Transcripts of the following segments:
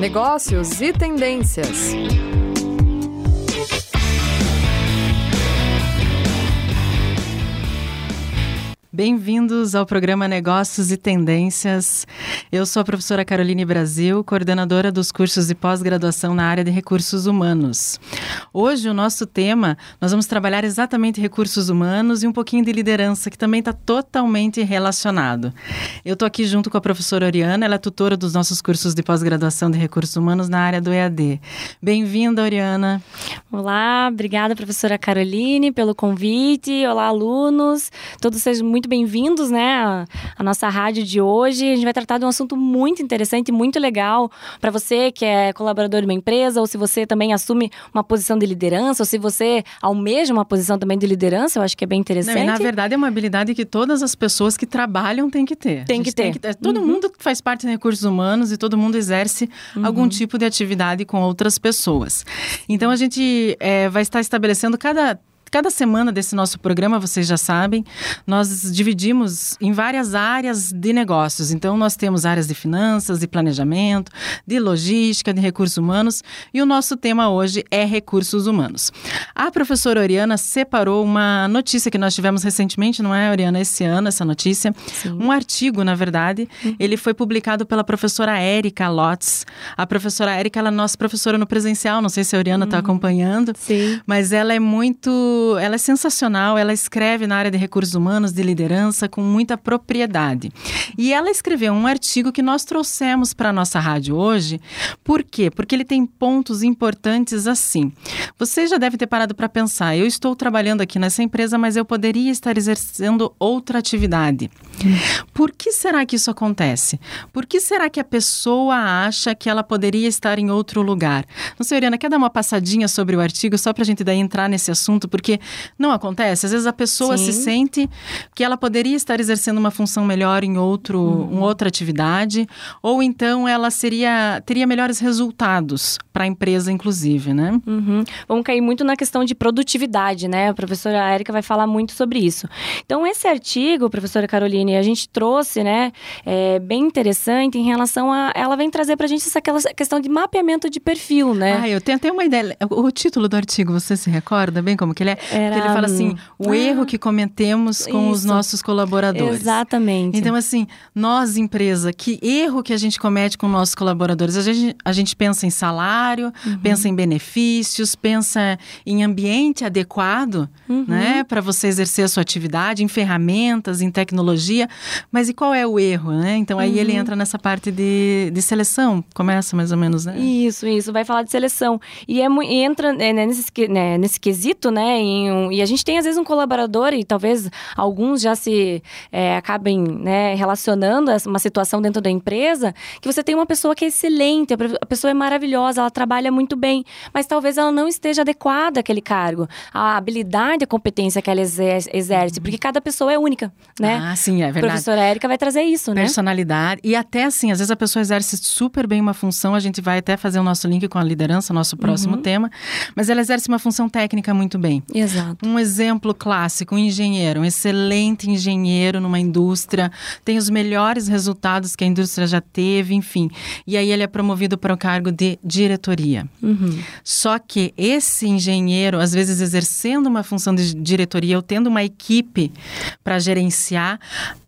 Negócios e tendências. Bem-vindos ao programa Negócios e Tendências. Eu sou a professora Caroline Brasil, coordenadora dos cursos de pós-graduação na área de recursos humanos. Hoje, o nosso tema, nós vamos trabalhar exatamente recursos humanos e um pouquinho de liderança, que também está totalmente relacionado. Eu estou aqui junto com a professora Oriana, ela é tutora dos nossos cursos de pós-graduação de recursos humanos na área do EAD. Bem-vinda, Oriana. Olá, obrigada, professora Caroline, pelo convite. Olá, alunos. Todos sejam muito bem-vindos, né, à nossa rádio de hoje. A gente vai tratar de um assunto muito interessante, muito legal para você que é colaborador de uma empresa, ou se você também assume uma posição de liderança, ou se você almeja uma posição também de liderança, eu acho que é bem interessante. Não, e na verdade é uma habilidade que todas as pessoas que trabalham têm que ter. Tem que ter. Todo mundo faz parte de recursos humanos e todo mundo exerce algum tipo de atividade com outras pessoas. Então a gente vai estar estabelecendo Cada semana desse nosso programa, vocês já sabem, nós dividimos em várias áreas de negócios. Então, nós temos áreas de finanças, de planejamento, de logística, de recursos humanos. E o nosso tema hoje é recursos humanos. A professora Oriana separou uma notícia que nós tivemos recentemente, não é, Oriana? Esse ano, essa notícia. Sim. Um artigo, na verdade. Ele foi publicado pela professora Érica Lotz. A professora Érica, ela é nossa professora no presencial. Não sei se a Oriana está acompanhando. Sim. Mas ela é sensacional, ela escreve na área de recursos humanos, de liderança, com muita propriedade. E ela escreveu um artigo que nós trouxemos para a nossa rádio hoje. Por quê? Porque ele tem pontos importantes assim. Você já deve ter parado para pensar, eu estou trabalhando aqui nessa empresa, mas eu poderia estar exercendo outra atividade. Por que será que isso acontece? Por que será que a pessoa acha que ela poderia estar em outro lugar? Não sei, Oriana, quer dar uma passadinha sobre o artigo, só para a gente daí entrar nesse assunto, porque não acontece. Às vezes a pessoa se sente que ela poderia estar exercendo uma função melhor em outra atividade, ou então ela teria melhores resultados para a empresa, inclusive, né? Vamos cair muito na questão de produtividade, né? A professora Érica vai falar muito sobre isso. Então, esse artigo, professora Caroline, a gente trouxe, né? Bem interessante em relação a... Ela vem trazer para a gente essa questão de mapeamento de perfil, né? Eu tenho até uma ideia. O título do artigo, você se recorda bem como que ele é? Porque ele fala assim, o erro que cometemos com os nossos colaboradores. Exatamente. Então, assim, nós, empresa, que erro que a gente comete com nossos colaboradores? A gente pensa em salário, pensa em benefícios, pensa em ambiente adequado, né? Para você exercer a sua atividade, em ferramentas, em tecnologia. Mas e qual é o erro, né? Então, aí ele entra nessa parte de seleção. Começa mais ou menos, né? Isso. Vai falar de seleção. E entra nesse quesito, né? E a gente tem, às vezes, um colaborador, e talvez alguns já se acabem, né, relacionando a uma situação dentro da empresa, que você tem uma pessoa que é excelente, a pessoa é maravilhosa, ela trabalha muito bem, mas talvez ela não esteja adequada àquele cargo. A habilidade, a competência que ela exerce, porque cada pessoa é única, né? Ah, sim, é verdade. A professora Érica vai trazer isso, né? Personalidade. E até assim, às vezes a pessoa exerce super bem uma função, a gente vai até fazer o nosso link com a liderança, nosso próximo tema, mas ela exerce uma função técnica muito bem. Exato. Um exemplo clássico, um engenheiro, um excelente engenheiro numa indústria, tem os melhores resultados que a indústria já teve, enfim. E aí ele é promovido para o cargo de diretoria. Só que esse engenheiro, às vezes exercendo uma função de diretoria ou tendo uma equipe para gerenciar,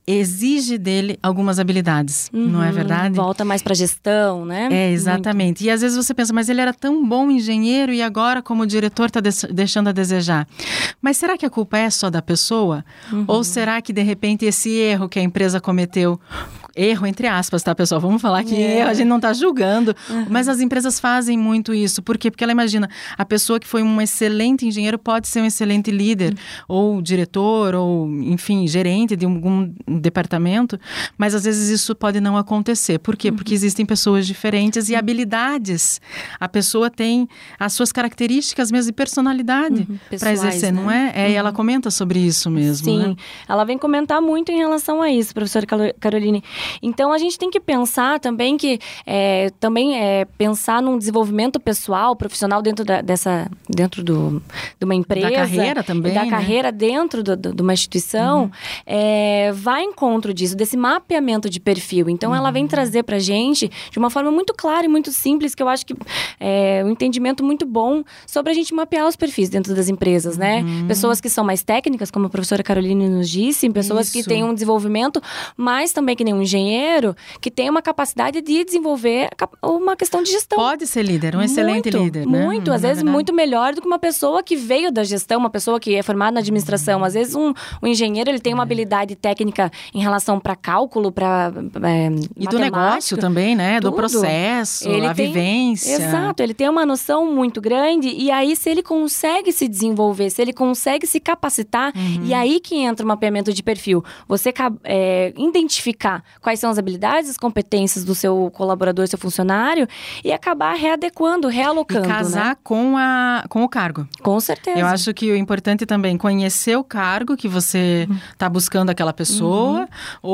exige dele algumas habilidades, não é verdade? Volta mais para gestão, né? Exatamente. E às vezes você pensa, mas ele era tão bom engenheiro e agora como diretor está deixando a desejar. Mas será que a culpa é só da pessoa? Ou será que de repente esse erro que a empresa cometeu, erro entre aspas, tá, pessoal? Vamos falar que erro, a gente não está julgando, mas as empresas fazem muito isso. Por quê? Porque ela imagina, a pessoa que foi um excelente engenheiro pode ser um excelente líder, ou diretor, ou enfim, gerente de algum departamento, mas às vezes isso pode não acontecer. Por quê? Porque existem pessoas diferentes e habilidades. A pessoa tem as suas características mesmo de personalidade para exercer, né? Não é? E ela comenta sobre isso mesmo, Sim, né? Ela vem comentar muito em relação a isso, professora Caroline. Então, a gente tem que pensar também que pensar num desenvolvimento pessoal, profissional dentro de uma empresa. Da carreira também, da carreira dentro de uma instituição, vai em encontro disso, desse mapeamento de perfil. Então, ela vem trazer pra gente, de uma forma muito clara e muito simples, que eu acho que é um entendimento muito bom sobre a gente mapear os perfis dentro das empresas, né? Pessoas que são mais técnicas, como a professora Caroline nos disse, pessoas que têm um desenvolvimento, mas também que nem um engenheiro, que tem uma capacidade de desenvolver uma questão de gestão. Pode ser líder, um excelente líder, né? Muito, às vezes muito melhor do que uma pessoa que veio da gestão, uma pessoa que é formada na administração. Às vezes um engenheiro, ele tem uma habilidade técnica em relação para cálculo, para e do negócio também, né? Tudo. Do processo, a vivência. Exato, ele tem uma noção muito grande e aí se ele consegue se desenvolver, se ele consegue se capacitar, e aí que entra o mapeamento de perfil. Você identificar quais são as habilidades, as competências do seu colaborador, seu funcionário e acabar readequando, realocando. E casar, né? com o cargo. Com certeza. Eu acho que o importante também é conhecer o cargo que você está buscando aquela pessoa,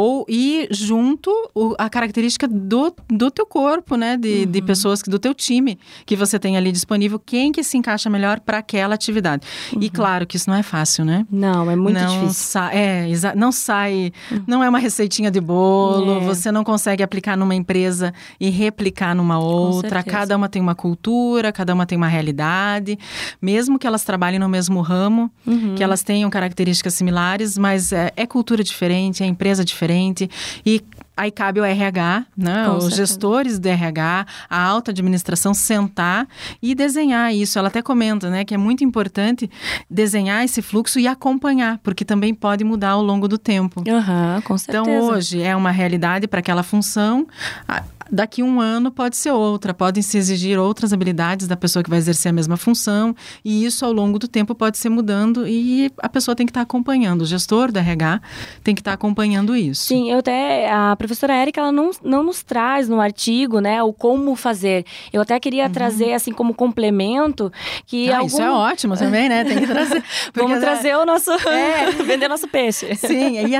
e junto a característica do teu corpo, né? De pessoas, do teu time que você tem ali disponível, quem que se encaixa melhor para aquela atividade. E claro que isso não é fácil, né? Não, é muito difícil. Não sai, não é uma receitinha de bolo, você não consegue aplicar numa empresa e replicar numa outra. Cada uma tem uma cultura, cada uma tem uma realidade, mesmo que elas trabalhem no mesmo ramo, que elas tenham características similares, mas é cultura diferente, é empresa diferente e aí cabe o RH, né? Os gestores do RH, a alta administração sentar e desenhar isso. Ela até comenta, né, que é muito importante desenhar esse fluxo e acompanhar, porque também pode mudar ao longo do tempo. Com certeza. Então, hoje é uma realidade para aquela função. Daqui um ano pode ser outra, podem se exigir outras habilidades da pessoa que vai exercer a mesma função e isso ao longo do tempo pode ser mudando e a pessoa tem que estar acompanhando, o gestor da RH tem que estar acompanhando isso. Sim, a professora Érica, ela não nos traz no artigo, né, o como fazer. Eu até queria trazer, assim, como complemento, que isso é ótimo também, né, tem que trazer. Vamos trazer o nosso... vender nosso peixe. Sim, e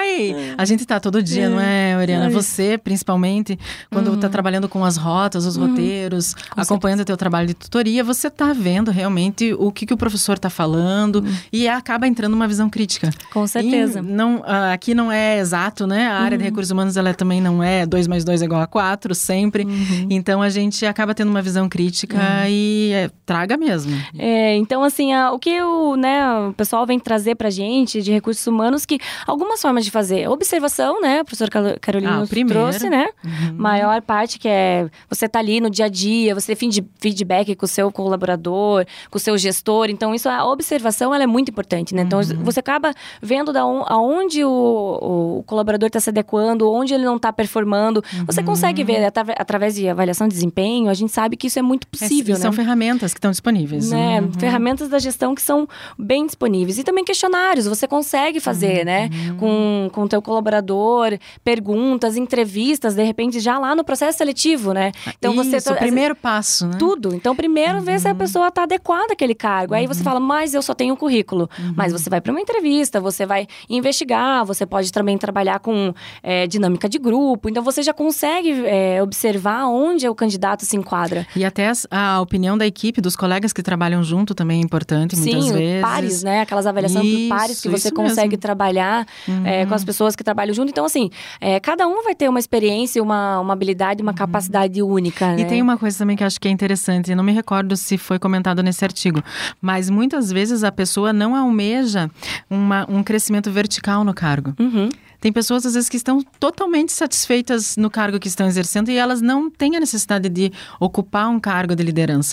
a gente tá todo dia, não é, Oriana? Você, principalmente, quando está trabalhando com as rotas, os roteiros, acompanhando o teu trabalho de tutoria, você está vendo realmente o que o professor está falando e acaba entrando uma visão crítica. Com certeza. Aqui não é exato, né? A área de recursos humanos, ela também não é 2 mais 2 é igual a 4, sempre. Então, a gente acaba tendo uma visão crítica e traga mesmo. Então, assim, o que o pessoal vem trazer pra gente de recursos humanos, que algumas formas de fazer. Observação, né? A professora Carolina trouxe, né? Maior parte que você tá ali no dia a dia, você tem feedback com o seu colaborador, com o seu gestor. Então, a observação, ela é muito importante, né? Então, você acaba vendo aonde o colaborador está se adequando, onde ele não está performando. Você consegue ver, através de avaliação de desempenho, a gente sabe que isso é muito possível, né? São ferramentas que estão disponíveis. Né? Ferramentas da gestão que são bem disponíveis. E também questionários, você consegue fazer, né? Com o teu colaborador, perguntas, entrevistas, de repente, já lá no processo seletivo, né? Então, o primeiro passo, né? Tudo. Então, primeiro, ver se a pessoa está adequada àquele cargo. Aí você fala, mas eu só tenho um currículo. Mas você vai para uma entrevista, você vai investigar, você pode também trabalhar com dinâmica de grupo. Então, você já consegue observar onde o candidato se enquadra. E até a opinião da equipe, dos colegas que trabalham junto também é importante, muitas vezes. Sim, pares, né? Aquelas avaliações por pares que você consegue trabalhar com as pessoas que trabalham junto. Então, assim, cada um vai ter uma experiência, uma habilidade, uma capacidade única, né? E tem uma coisa também que eu acho que é interessante, eu não me recordo se foi comentado nesse artigo, mas muitas vezes a pessoa não almeja um crescimento vertical no cargo. Tem pessoas, às vezes, que estão totalmente satisfeitas no cargo que estão exercendo e elas não têm a necessidade de ocupar um cargo de liderança.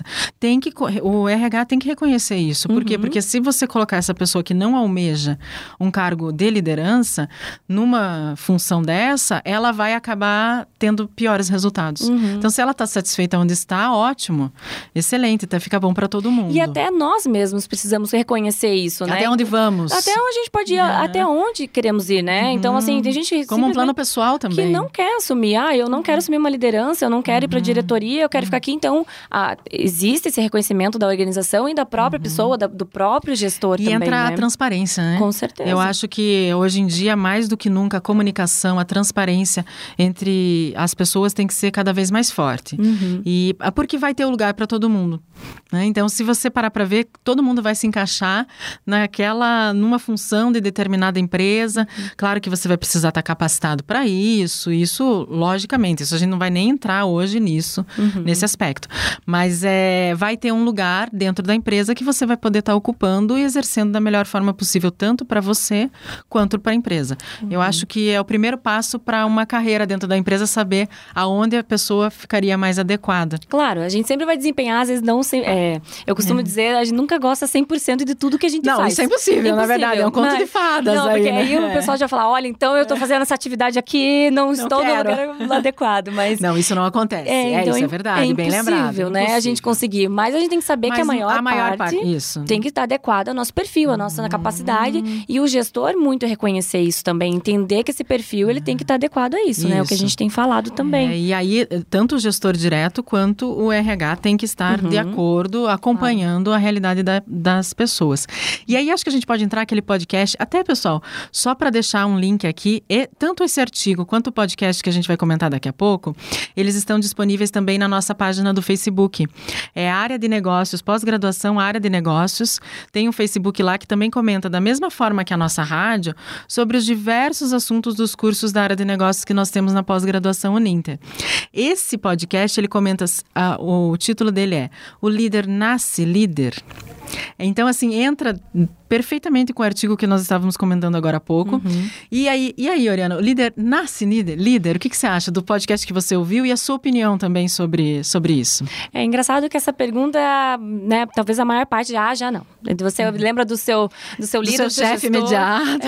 O RH tem que reconhecer isso. Por quê? Porque se você colocar essa pessoa que não almeja um cargo de liderança numa função dessa, ela vai acabar tendo piores resultados. Então, se ela está satisfeita onde está, ótimo. Excelente, então fica bom para todo mundo. E até nós mesmos precisamos reconhecer isso, né? Até onde vamos. Até onde a gente pode ir, até onde queremos ir, né? Então, Então, assim, tem gente como um plano pessoal também. que não quer assumir. Eu não quero assumir uma liderança, eu não quero ir para a diretoria, eu quero ficar aqui. Então, existe esse reconhecimento da organização e da própria pessoa, do próprio gestor também, entra né? a transparência, né? Com certeza. Eu acho que hoje em dia, mais do que nunca, a comunicação, a transparência entre as pessoas tem que ser cada vez mais forte. E porque vai ter lugar para todo mundo, né? Então, se você parar para ver, todo mundo vai se encaixar numa função de determinada empresa. Claro que você vai precisar estar capacitado para isso, logicamente, isso a gente não vai nem entrar hoje nesse aspecto. Mas vai ter um lugar dentro da empresa que você vai poder estar ocupando e exercendo da melhor forma possível, tanto para você quanto para a empresa. Eu acho que é o primeiro passo para uma carreira dentro da empresa, saber aonde a pessoa ficaria mais adequada. Claro, a gente sempre vai desempenhar, às vezes não... eu costumo dizer, a gente nunca gosta 100% de tudo que a gente faz. Não, isso é impossível, na verdade, é um conto de fadas. Não, aí, porque né? aí o pessoal já fala, olha, então eu estou fazendo essa atividade aqui, não estou no lugar adequado, mas... Não, isso não acontece, então, isso é verdade, bem lembrado. É impossível, né, a gente conseguir, mas a gente tem que saber que a maior parte tem que estar adequada ao nosso perfil, à nossa capacidade, e o gestor muito reconhecer isso também, entender que esse perfil, ele tem que estar adequado a isso, né, o que a gente tem falado também. E aí, tanto o gestor direto quanto o RH tem que estar de acordo, acompanhando a realidade das pessoas. E aí, acho que a gente pode entrar naquele podcast, até, pessoal, só para deixar um link aqui, e tanto esse artigo quanto o podcast que a gente vai comentar daqui a pouco, eles estão disponíveis também na nossa página do Facebook. É a área de negócios, pós-graduação, área de negócios. Tem um Facebook lá que também comenta da mesma forma que a nossa rádio sobre os diversos assuntos dos cursos da área de negócios que nós temos na pós-graduação Uninter. Esse podcast, ele comenta, o título dele é O Líder Nasce Líder. Então, assim, entra perfeitamente com o artigo que nós estávamos comentando agora há pouco. E aí, Oriana, o líder nasce líder? O que você acha do podcast que você ouviu e a sua opinião também sobre isso? É engraçado que essa pergunta, né, talvez a maior parte já não. Você lembra do seu líder, do seu chefe imediato?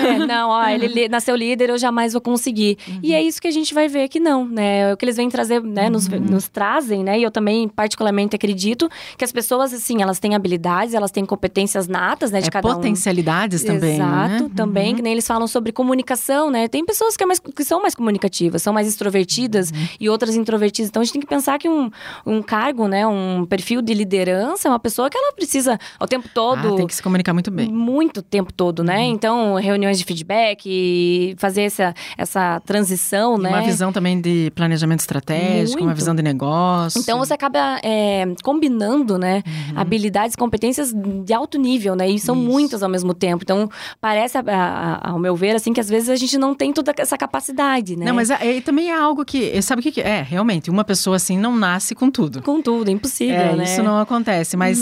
Ele nasceu líder, eu jamais vou conseguir. E é isso que a gente vai ver que não, né? O que eles vêm trazer, né, nos trazem, né? E eu também particularmente acredito que as pessoas, assim, elas têm habilidades, elas têm competências natas, né, de cada um. Potencialidades também, Exato, né? também, que nem eles falam sobre comunicação, né? Tem pessoas que são mais comunicativas, são mais extrovertidas e outras introvertidas. Então, a gente tem que pensar que um cargo, né, um perfil de liderança é uma pessoa que ela precisa o tempo todo... tem que se comunicar muito bem. Muito tempo todo, né? Então, reuniões de feedback, fazer essa transição, né? Uma visão também de planejamento estratégico, uma visão de negócio. Então, você acaba combinando, né, habilidades e competências de alto nível, né? E são muitas ao mesmo tempo. Então, parece, ao meu ver, assim, que às vezes a gente não tem toda essa capacidade, né? Não, mas também é algo que... Sabe o que é? Realmente, uma pessoa assim não nasce com tudo. Com tudo, é impossível, né? Isso não acontece, mas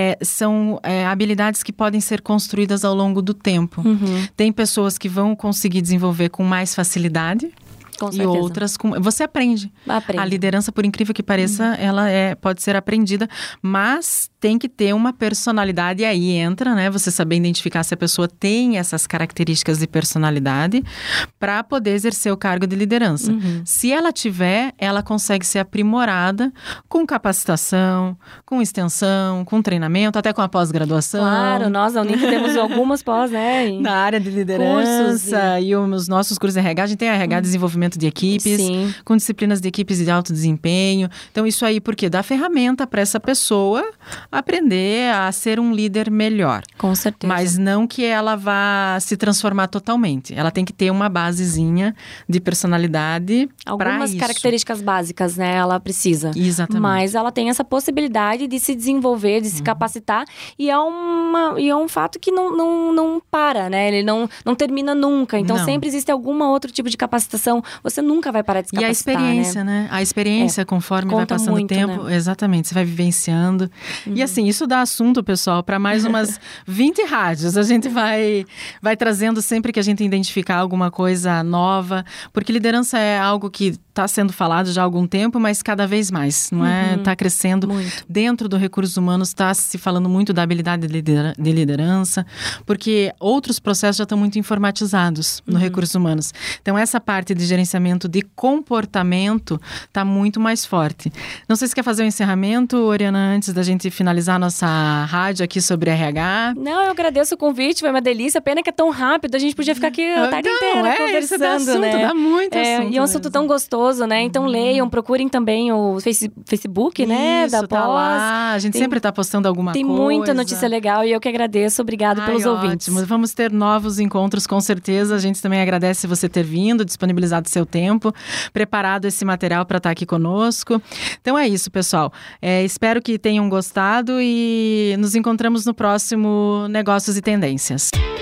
são habilidades que podem ser construídas ao longo do tempo. Tem pessoas que vão conseguir desenvolver com mais facilidade. E outras, você aprende. A liderança, por incrível que pareça, ela pode ser aprendida, mas tem que ter uma personalidade, e aí entra, né, você saber identificar se a pessoa tem essas características de personalidade para poder exercer o cargo de liderança. Se ela tiver, ela consegue ser aprimorada com capacitação, com extensão, com treinamento, até com a pós-graduação. Claro, nós da Uninter temos algumas pós, né? Na área de liderança e os nossos cursos de RH, a gente tem RH desenvolvimento de equipes, com disciplinas de equipes de alto desempenho. Então, isso aí, porque dá ferramenta para essa pessoa aprender a ser um líder melhor. Com certeza. Mas não que ela vá se transformar totalmente. Ela tem que ter uma basezinha de personalidade para isso. Algumas características básicas, né? Ela precisa. Exatamente. Mas ela tem essa possibilidade de se desenvolver, de se capacitar. E é um fato que não para, né? Ele não termina nunca. Então, sempre existe algum outro tipo de capacitação. Você nunca vai parar de se capacitar, e a experiência, né? A experiência, conforme vai passando o tempo, né? Exatamente, você vai vivenciando. E assim, isso dá assunto, pessoal, para mais umas 20 rádios. A gente vai trazendo sempre que a gente identificar alguma coisa nova, porque liderança é algo que está sendo falado já há algum tempo, mas cada vez mais, não é? Está crescendo. Muito. Dentro do recursos humanos está se falando muito da habilidade de liderança, porque outros processos já estão muito informatizados no recursos humanos. Então, essa parte de gerenciamento gerenciamento de comportamento está muito mais forte. Não sei se quer fazer um encerramento, Oriana, antes da gente finalizar a nossa rádio aqui sobre RH. Não, eu agradeço o convite, foi uma delícia. Pena que é tão rápido, a gente podia ficar aqui a tarde inteira conversando, assunto, né? Dá muito assunto. E é um assunto tão gostoso, né? Então leiam, procurem também o Facebook, né? Isso, Da tá Pós. lá. A gente sempre tá postando alguma coisa. Tem muita notícia legal e eu que agradeço. Obrigado pelos ouvintes. Ótimo. Vamos ter novos encontros, com certeza. A gente também agradece você ter vindo, disponibilizado seu tempo, preparado esse material para estar aqui conosco. Então é isso, pessoal. Espero que tenham gostado e nos encontramos no próximo Negócios e Tendências.